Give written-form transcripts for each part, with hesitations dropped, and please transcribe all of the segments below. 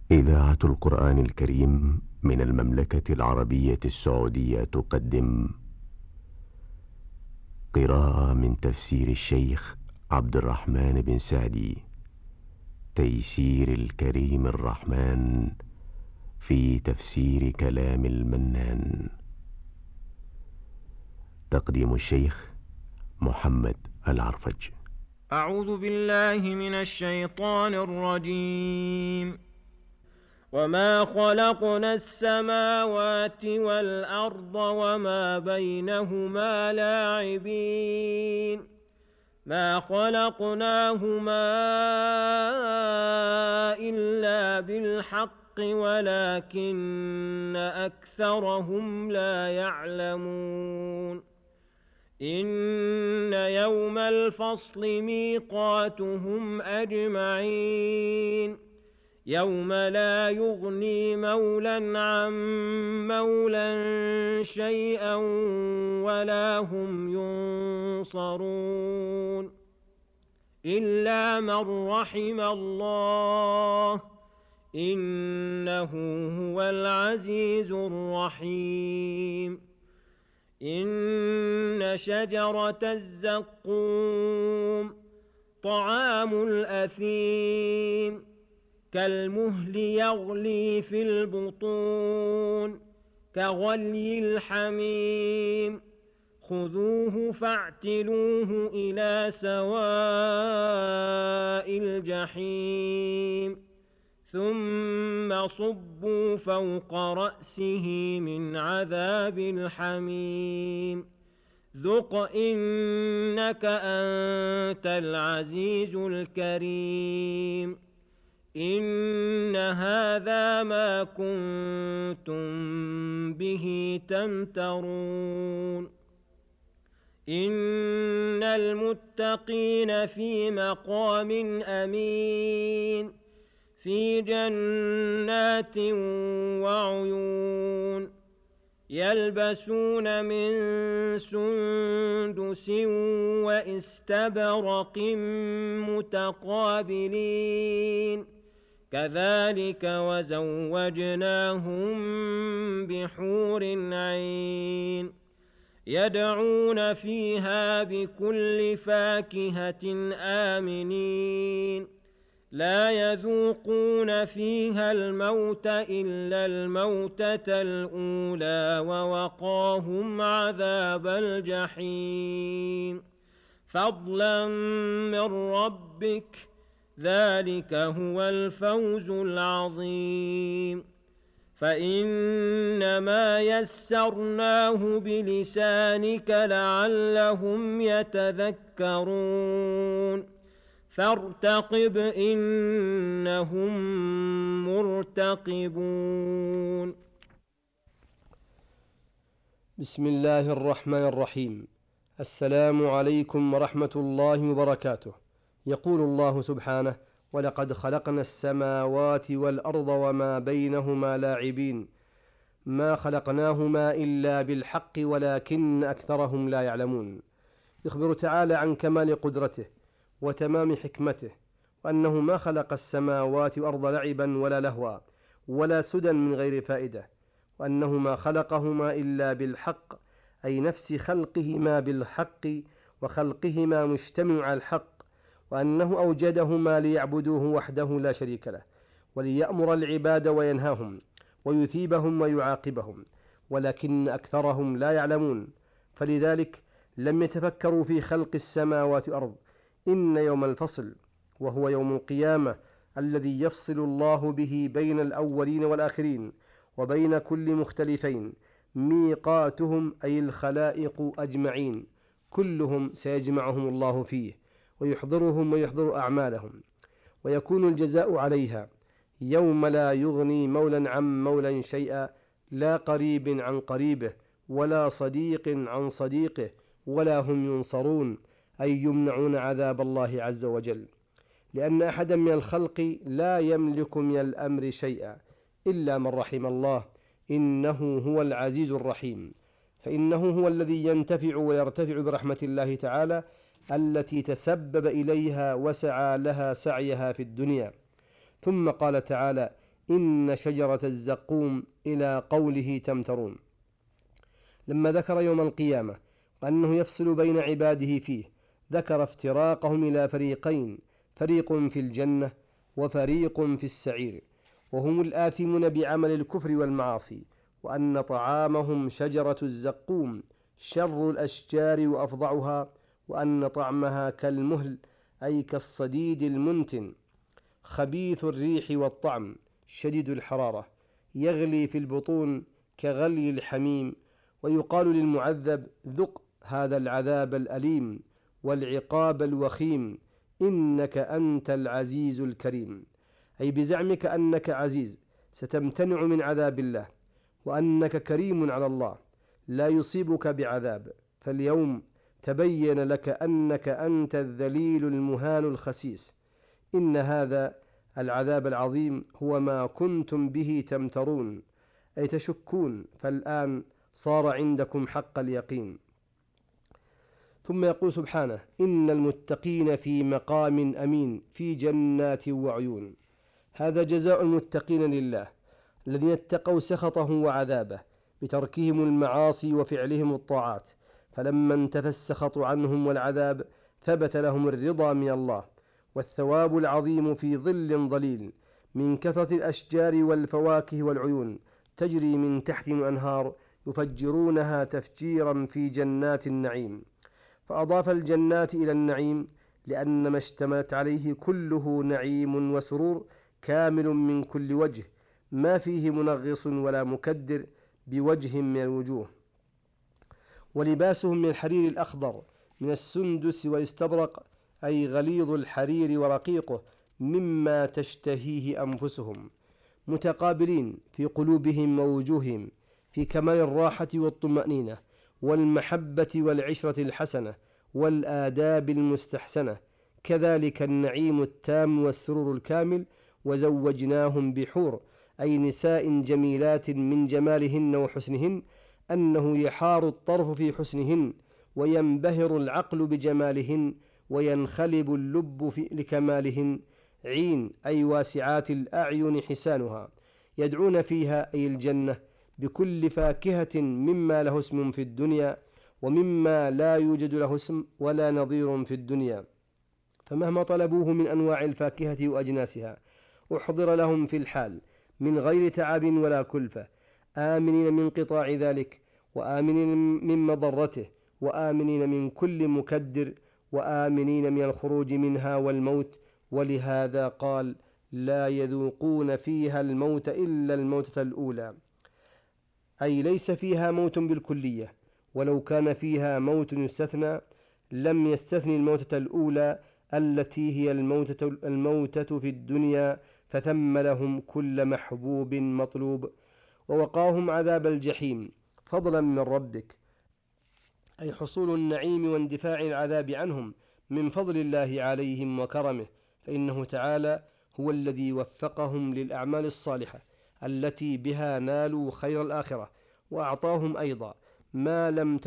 إذاعة القرآن الكريم من المملكة العربية السعودية تقدم قراءة من تفسير الشيخ عبد الرحمن بن سعدي، تيسير الكريم الرحمن في تفسير كلام المنان. تقديم الشيخ محمد العرفج. أعوذ بالله من الشيطان الرجيم. وما خلقنا السماوات والأرض وما بينهما لاعبين، ما خلقناهما إلا بالحق ولكن أكثرهم لا يعلمون. إن يوم الفصل ميقاتهم أجمعين، يوم لا يغني مولى عن مولى شيئا ولا هم ينصرون، إلا من رحم الله إنه هو العزيز الرحيم. إن شجرة الزقوم طعام الأثيم، كالمهل يغلي في البطون، كغلي الحميم، خذوه فاعتلوه إلى سواء الجحيم، ثم صبوا فوق رأسه من عذاب الحميم، ذق إنك أنت العزيز الكريم. إن هذا ما كنتم به تمترون. إن المتقين في مقام أمين، في جنات وعيون، يلبسون من سندس واستبرق متقابلين، كذلك وزوجناهم بحور عين، يدعون فيها بكل فاكهة آمنين، لا يذوقون فيها الموت إلا الموتة الأولى، ووقاهم عذاب الجحيم، فضلا من ربك، ذلك هو الفوز العظيم. فإنما يسرناه بلسانك لعلهم يتذكرون، فارتقب إنهم مرتقبون. بسم الله الرحمن الرحيم. السلام عليكم ورحمة الله وبركاته. يقول الله سبحانه: ولقد خلقنا السماوات والأرض وما بينهما لاعبين، ما خلقناهما إلا بالحق ولكن أكثرهم لا يعلمون. يخبر تعالى عن كمال قدرته وتمام حكمته، وأنه ما خلق السماوات والأرض لعبا ولا لهوا ولا سدى من غير فائدة، وأنه ما خلقهما إلا بالحق، أي نفس خلقهما بالحق وخلقهما مجتمع على الحق، وأنه أوجدهما ليعبدوه وحده لا شريك له، وليأمر العباد وينهاهم ويثيبهم ويعاقبهم، ولكن أكثرهم لا يعلمون، فلذلك لم يتفكروا في خلق السماوات والأرض. إن يوم الفصل، وهو يوم القيامة الذي يفصل الله به بين الأولين والآخرين وبين كل مختلفين، ميقاتهم أي الخلائق أجمعين، كلهم سيجمعهم الله فيه ويحضرهم ويحضر أعمالهم، ويكون الجزاء عليها يوم لا يغني مولى عن مولى شيئا، لا قريب عن قريبه ولا صديق عن صديقه، ولا هم ينصرون، أي يمنعون عذاب الله عز وجل، لأن أحدا من الخلق لا يملك من الأمر شيئا إلا من رحم الله، إنه هو العزيز الرحيم. فإنه هو الذي ينتفع ويرتفع برحمة الله تعالى التي تسبب إليها وسعى لها سعيها في الدنيا. ثم قال تعالى: إن شجرة الزقوم إلى قوله تمترون. لما ذكر يوم القيامة وأنه يفصل بين عباده فيه، ذكر افتراقهم إلى فريقين، فريق في الجنة وفريق في السعير، وهم الآثمون بعمل الكفر والمعاصي، وأن طعامهم شجرة الزقوم شر الأشجار وأفظعها، وأن طعمها كالمهل أي كالصديد المنتن، خبيث الريح والطعم، شديد الحرارة، يغلي في البطون كغلي الحميم. ويقال للمعذب: ذق هذا العذاب الأليم والعقاب الوخيم، إنك أنت العزيز الكريم، أي بزعمك أنك عزيز ستمتنع من عذاب الله، وأنك كريم على الله لا يصيبك بعذاب، فاليوم تبين لك أنك أنت الذليل المهان الخسيس. إن هذا العذاب العظيم هو ما كنتم به تمترون، أي تشكون، فالآن صار عندكم حق اليقين. ثم يقول سبحانه: إن المتقين في مقام أمين في جنات وعيون. هذا جزاء المتقين لله الذين اتقوا سخطه وعذابه بتركهم المعاصي وفعلهم الطاعات، فلما انتفى السخط عنهم والعذاب ثبت لهم الرضا من الله والثواب العظيم في ظل ظليل من كثرة الأشجار والفواكه والعيون تجري من تحتهم الأنهار يفجرونها تفجيرا في جنات النعيم. فأضاف الجنات إلى النعيم لأن ما اشتملت عليه كله نعيم وسرور كامل من كل وجه، ما فيه منغص ولا مكدر بوجه من الوجوه. ولباسهم من الحرير الأخضر من السندس والاستبرق، أي غليظ الحرير ورقيقه مما تشتهيه أنفسهم، متقابلين في قلوبهم ووجوههم في كمال الراحة والطمأنينة والمحبة والعشرة الحسنة والآداب المستحسنة، كذلك النعيم التام والسرور الكامل. وزوجناهم بحور، أي نساء جميلات من جمالهن وحسنهن، أنه يحار الطرف في حسنهن وينبهر العقل بجمالهن وينخلب اللب لكمالهن. عين، أي واسعات الأعين حسانها، يدعون فيها، أي الجنة، بكل فاكهة مما له اسم في الدنيا ومما لا يوجد له اسم ولا نظير في الدنيا، فمهما طلبوه من أنواع الفاكهة وأجناسها أحضر لهم في الحال من غير تعب ولا كلفة، آمنين من انقطاع ذلك، وآمنين من مضرته، وآمنين من كل مكدر، وآمنين من الخروج منها والموت. ولهذا قال: لا يذوقون فيها الموت إلا الموتة الأولى، أي ليس فيها موت بالكلية، ولو كان فيها موت يستثنى لم يستثني الموتة الأولى التي هي الموتة في الدنيا، فثم لهم كل محبوب مطلوب. ووقاهم عذاب الجحيم فضلا من ربك، أي حصول النعيم واندفاع العذاب عنهم من فضل الله عليهم وكرمه، فإنه تعالى هو الذي وفقهم للأعمال الصالحة التي بها نالوا خير الآخرة، وأعطاهم أيضا ما لم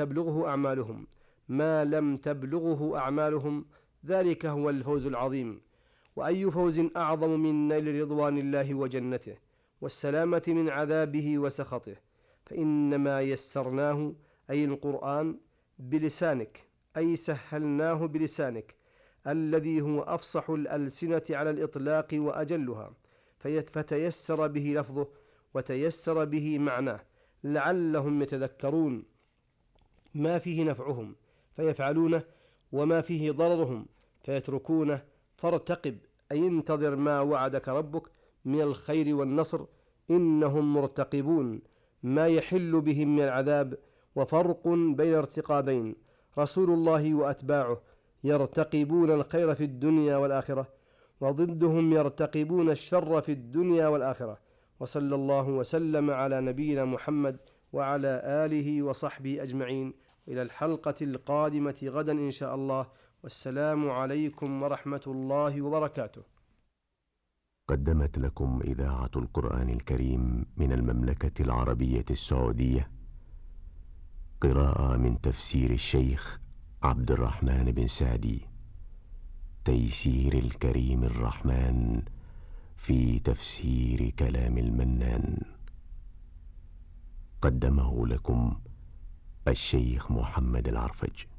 تبلغه أعمالهم، ذلك هو الفوز العظيم. وأي فوز أعظم من نيل رضوان الله وجنته والسلامة من عذابه وسخطه. فإنما يسرناه، أي القرآن، بلسانك، أي سهلناه بلسانك الذي هو أفصح الألسنة على الإطلاق وأجلها، فتيسر به لفظه وتيسر به معناه، لعلهم يتذكرون ما فيه نفعهم فيفعلونه وما فيه ضررهم فيتركونه. فارتقب، أي انتظر ما وعدك ربك من الخير والنصر، إنهم مرتقبون ما يحل بهم من العذاب. وفرق بين ارتقابين: رسول الله وأتباعه يرتقبون الخير في الدنيا والآخرة، وضدهم يرتقبون الشر في الدنيا والآخرة. وصلى الله وسلم على نبينا محمد وعلى آله وصحبه أجمعين، إلى الحلقة القادمة غدا إن شاء الله، والسلام عليكم ورحمة الله وبركاته. قدمت لكم إذاعة القرآن الكريم من المملكة العربية السعودية قراءة من تفسير الشيخ عبد الرحمن بن سعدي، تيسير الكريم الرحمن في تفسير كلام المنان، قدمه لكم الشيخ محمد العرفج.